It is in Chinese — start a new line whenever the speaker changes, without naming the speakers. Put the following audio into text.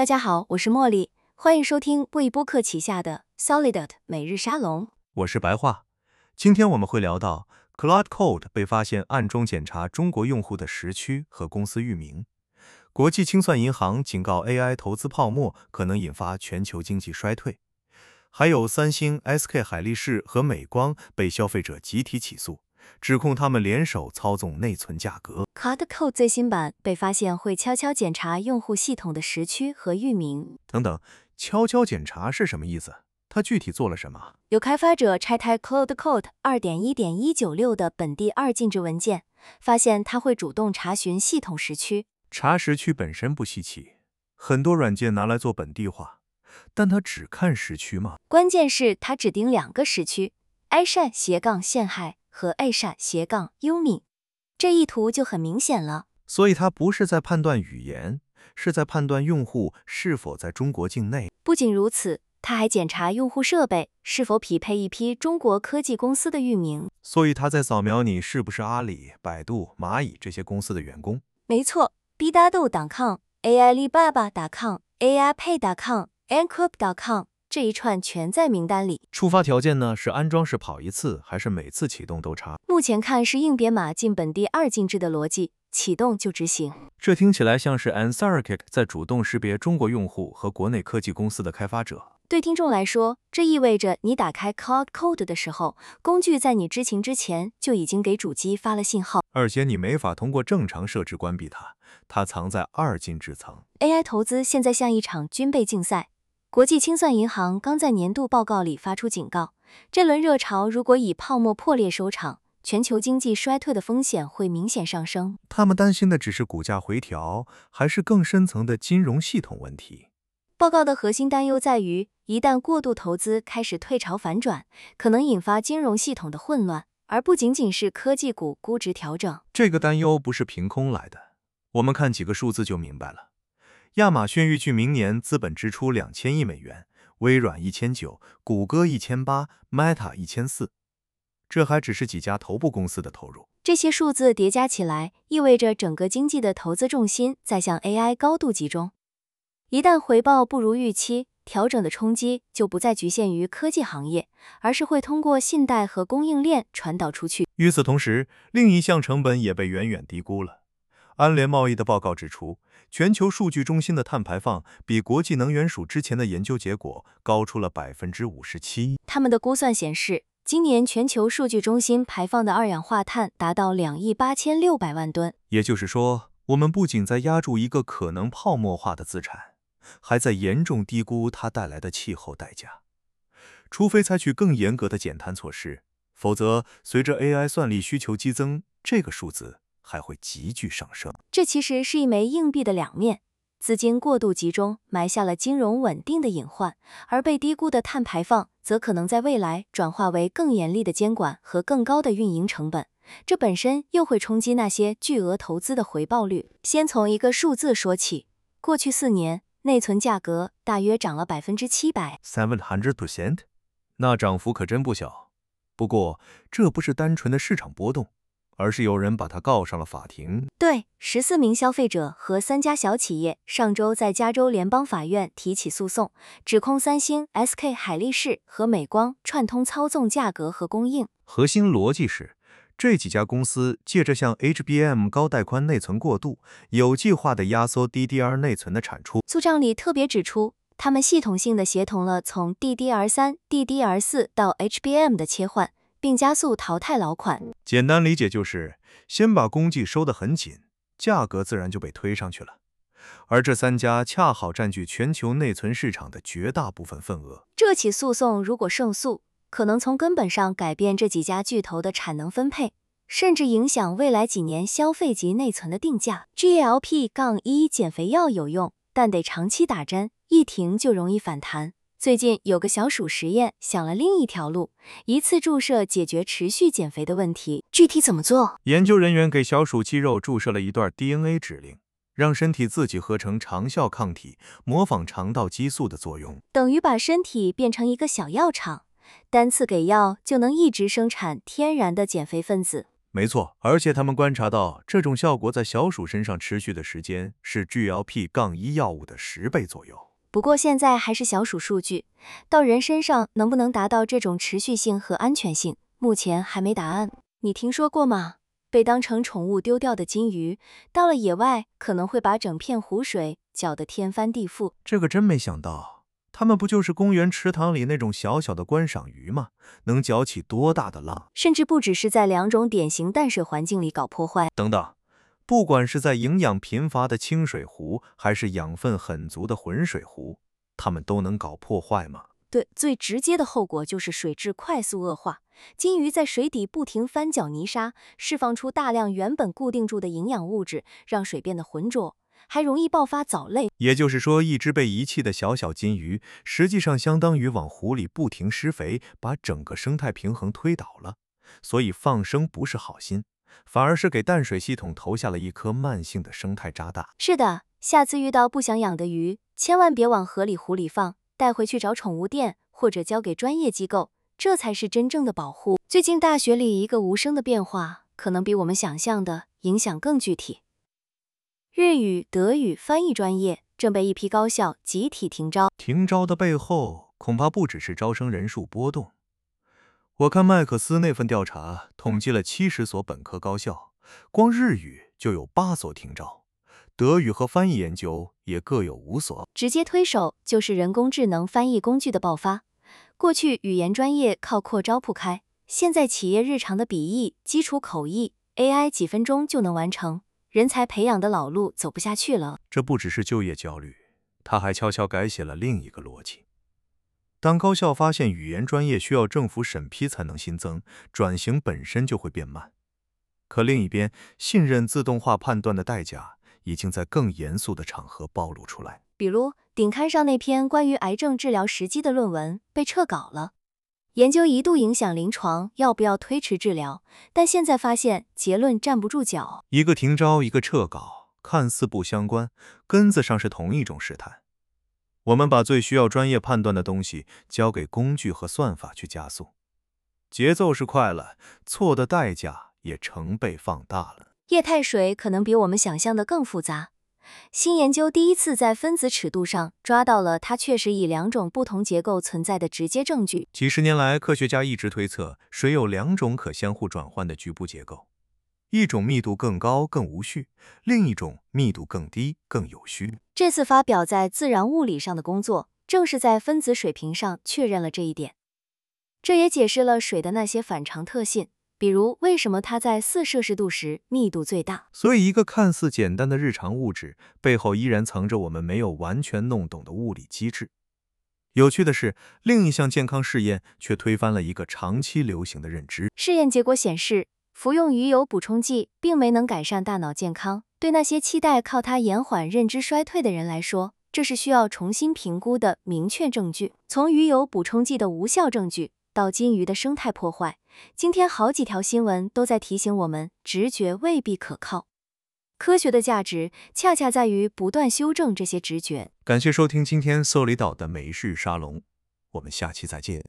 大家好，我是茉莉，欢迎收听布艺播客旗下的 Solidot 每日沙龙。
我是白话。今天我们会聊到 Claude Code 被发现暗中检查中国用户的时区和公司域名。国际清算银行警告 AI 投资泡沫可能引发全球经济衰退。还有三星、SK 海力士和美光被消费者集体起诉，指控他们联手操纵内存价格。
Claude Code 最新版被发现会悄悄检查用户系统的时区和域名。
等等，悄悄检查是什么意思？它具体做了什么？
有开发者拆开 Claude Code 2.1.196 的本地二进制文件，发现它会主动查询系统时区。
查时区本身不稀奇，很多软件拿来做本地化，但它只看时区吗？
关键是它指定两个时区 ASIA-陷害和 ASIA-UMIN， 这一图就很明显了。
所以它不是在判断语言，是在判断用户是否在中国境内。
不仅如此，它还检查用户设备是否匹配一批中国科技公司的域名。
所以它在扫描你是不是阿里、百度、蚂蚁这些公司的员工。
没错 ，bidado.com、AIalibaba.com、AIPay.com、Encrypt.com 这一串全在名单里。
触发条件呢，是安装时跑一次，还是每次启动都查？
目前看是硬编码进本地二进制的逻辑，启动就执行。
这听起来像是 Ansarkik 在主动识别中国用户和国内科技公司的开发者。
对听众来说，这意味着你打开 Claude Code 的时候，工具在你知情之前就已经给主机发了信号，
而且你没法通过正常设置关闭它，它藏在二进制层。
AI 投资现在像一场军备竞赛，国际清算银行刚在年度报告里发出警告，这轮热潮如果以泡沫破裂收场，全球经济衰退的风险会明显上升。
他们担心的只是股价回调，还是更深层的金融系统问题？
报告的核心担忧在于，一旦过度投资开始退潮反转，可能引发金融系统的混乱，而不仅仅是科技股估值调整。
这个担忧不是凭空来的，我们看几个数字就明白了。亚马逊预计明年资本支出2000亿美元，微软1900，谷歌1800，Meta 1400。这还只是几家头部公司的投入。
这些数字叠加起来，意味着整个经济的投资重心在向 AI 高度集中。一旦回报不如预期，调整的冲击就不再局限于科技行业，而是会通过信贷和供应链传导出去。
与此同时，另一项成本也被远远低估了。安联贸易的报告指出，全球数据中心的碳排放比国际能源署之前的研究结果高出了57%。
他们的估算显示，今年全球数据中心排放的二氧化碳达到2.86亿万吨。
也就是说，我们不仅在压住一个可能泡沫化的资产，还在严重低估它带来的气候代价。除非采取更严格的减碳措施，否则随着 AI 算力需求激增，这个数字还会急剧上升。
这其实是一枚硬币的两面，资金过度集中埋下了金融稳定的隐患，而被低估的碳排放则可能在未来转化为更严厉的监管和更高的运营成本，这本身又会冲击那些巨额投资的回报率。先从一个数字说起，过去4年，内存价格大约涨了700%。
700%？ 那涨幅可真不小。不过，这不是单纯的市场波动，而是有人把它告上了法庭。
对，14名消费者和3家小企业上周在加州联邦法院提起诉讼，指控三星、SK 海力士和美光串通操纵价格和供应。
核心逻辑是，这几家公司借着向 HBM 高带宽内存过渡，有计划地压缩 DDR 内存的产出。
诉状里特别指出，他们系统性地协同了从 DDR3、DDR4 到 HBM 的切换，并加速淘汰老款。
简单理解就是，先把供给收得很紧，价格自然就被推上去了。而这3家恰好占据全球内存市场的绝大部分份额。
这起诉讼如果胜诉，可能从根本上改变这几家巨头的产能分配，甚至影响未来几年消费级内存的定价。GLP-1 减肥药有用，但得长期打针，一停就容易反弹。最近有个小鼠实验想了另一条路，一次注射解决持续减肥的问题。具体怎么做？
研究人员给小鼠肌肉注射了一段 DNA 指令，让身体自己合成长效抗体，模仿肠道激素的作用，
等于把身体变成一个小药厂，单次给药就能一直生产天然的减肥分子。
没错，而且他们观察到，这种效果在小鼠身上持续的时间是 GLP-1 药物的10倍左右。
不过现在还是小鼠数据，到人身上能不能达到这种持续性和安全性，目前还没答案。你听说过吗？被当成宠物丢掉的金鱼，到了野外可能会把整片湖水搅得天翻地覆。
这个真没想到，它们不就是公园池塘里那种小小的观赏鱼吗？能搅起多大的浪？
甚至不只是在2种典型淡水环境里搞破坏。
等等，不管是在营养贫乏的清水湖，还是养分很足的浑水湖，它们都能搞破坏吗？
对，最直接的后果就是水质快速恶化，金鱼在水底不停翻搅泥沙，释放出大量原本固定住的营养物质，让水变得浑浊，还容易爆发藻类。
也就是说，一只被遗弃的小小金鱼，实际上相当于往湖里不停施肥，把整个生态平衡推倒了。所以放生不是好心，反而是给淡水系统投下了一颗慢性的生态炸弹。
是的，下次遇到不想养的鱼，千万别往河里湖里放，带回去找宠物店或者交给专业机构，这才是真正的保护。最近大学里一个无声的变化，可能比我们想象的影响更具体。日语、德语翻译专业正被一批高校集体停招。
停招的背后，恐怕不只是招生人数波动。我看麦克斯那份调查统计了70所本科高校，光日语就有8所停招，德语和翻译研究也各有5所。
直接推手就是人工智能翻译工具的爆发。过去语言专业靠扩招铺开，现在企业日常的笔译、基础口译 ，AI 几分钟就能完成，人才培养的老路走不下去了。
这不只是就业焦虑，他还悄悄改写了另一个逻辑。当高校发现语言专业需要政府审批才能新增，转型本身就会变慢。可另一边，信任自动化判断的代价已经在更严肃的场合暴露出来。
比如，顶刊上那篇关于癌症治疗时机的论文被撤稿了。研究一度影响临床要不要推迟治疗，但现在发现结论站不住脚。
一个停招，一个撤稿，看似不相关，根子上是同一种试探。我们把最需要专业判断的东西交给工具和算法去加速，节奏是快了，错的代价也成倍放大了。
液态水可能比我们想象的更复杂。新研究第一次在分子尺度上抓到了它确实以2种不同结构存在的直接证据。
几十年来，科学家一直推测水有2种可相互转换的局部结构，一种密度更高更无序，另一种密度更低更有序。
这次发表在《自然物理》上的工作，正是在分子水平上确认了这一点。这也解释了水的那些反常特性，比如为什么它在4摄氏度时密度最大。
所以，一个看似简单的日常物质，背后依然藏着我们没有完全弄懂的物理机制。有趣的是，另一项健康试验却推翻了一个长期流行的认知。
试验结果显示，服用鱼油补充剂并没能改善大脑健康，对那些期待靠它延缓认知衰退的人来说，这是需要重新评估的明确证据。从鱼油补充剂的无效证据到金鱼的生态破坏，今天好几条新闻都在提醒我们，直觉未必可靠。科学的价值恰恰在于不断修正这些直觉。
感谢收听今天搜里岛的每日沙龙，我们下期再见。